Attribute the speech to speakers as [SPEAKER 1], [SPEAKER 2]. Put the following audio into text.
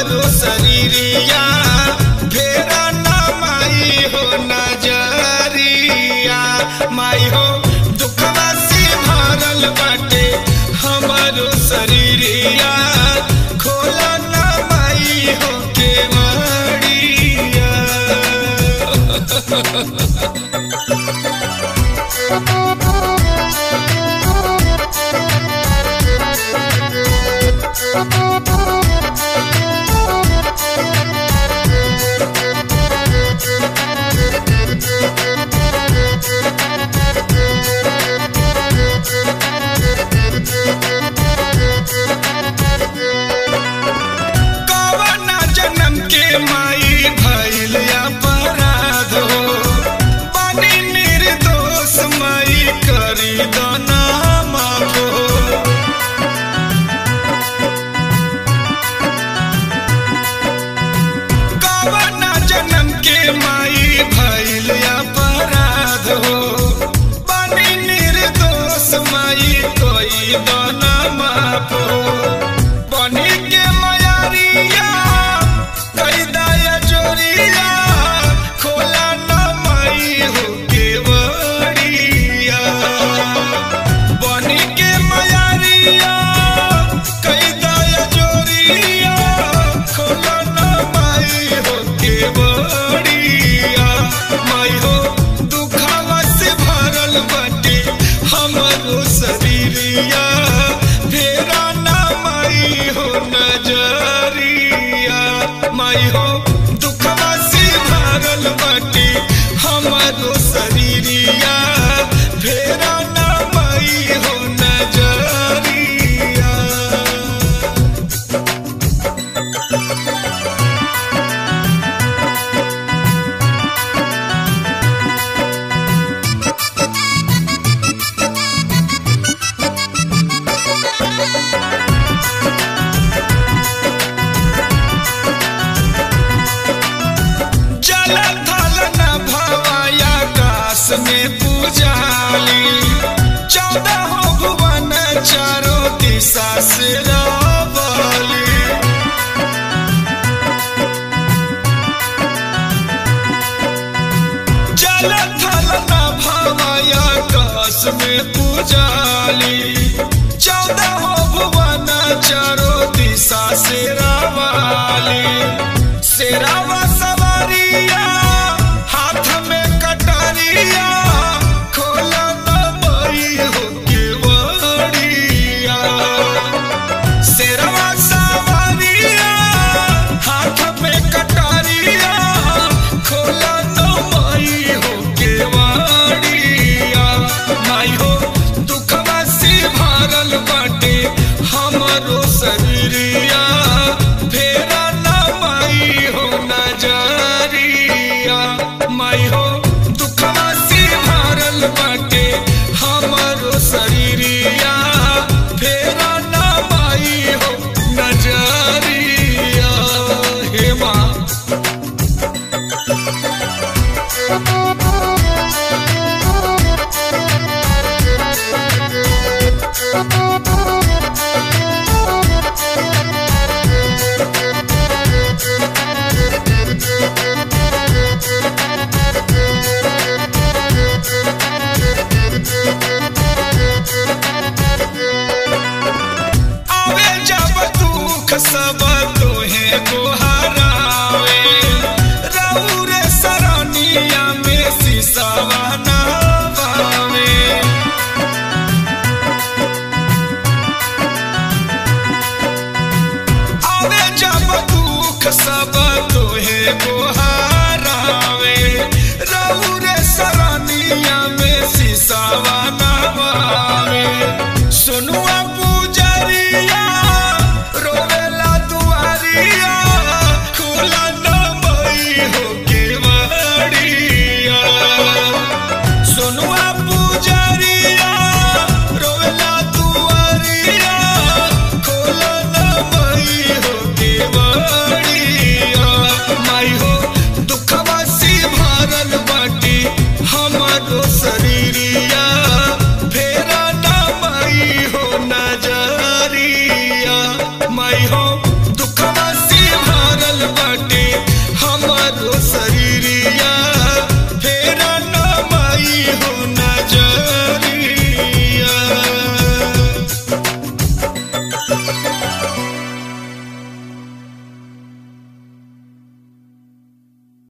[SPEAKER 1] हमारो शरीरिया फेरा ना माई हो नजरिया। माई हो दुखवा से भरल बाटे हमारो शरीरिया खोला ना माई हो केवड़िया। कवना जन्म के माई भइल अपराध हो बनी निर्दोष माई करी दना माफ हो। कवना जन्म के माई भइल अपराध हो बनी निर्दोष माई कोई दना माफ हो। बनी के मयारिया कई दाया जोरिया खोला न माई हो केवड़िया। बनी के मयारिया कई दाया जोरिया खोला न माई हो केवड़िया। माई हो दुखवा से भरल बाटे हमरो शरीरिया फेरा ना माई हो नजरिया। माई हो दुखवा से भरल बाटे हमारो शरीरिया फेरा ना माई हो नजरिया। जल थल न भवाया काश में पूजाली 14 भुवन चारों दिशा से रवाली। जल थल न भवाया काश में पूजाली 14 भुवन चारों दिशा से रवाली। शेरावा सवारिया हाथ में कटारिया खोला न माई हो केवड़िया। शेरावा सवारिया हाथ में कटारिया खोला न माई हो केवड़िया। माई हो दुखवा से भरल बाटे हमरो शरीरिया फेरा ना माई हो नजरिया। माई हो दुखवा से भरल बाटे हमरो शरीरिया फेरा ना माई हो नजरिया। हे माँ आवे जब दुख सब तोहे गोहरावे रउरे सरनिया में सिसवा नवावे। आवे जब दुख सब तोहे गोहरावे रउरे सरनिया में सिसवा नवावे। सुनुआ पूजरिया रोवेला दुआरिया खोला न माई हो केवड़िया। सुनुआ पूजरिया रोवेला दुआरिया खोला न माई हो केवड़िया। माई हो दुखवा से भरल बाटे हमारो शरीरिया फेरा ना माई हो ना भरल बाटे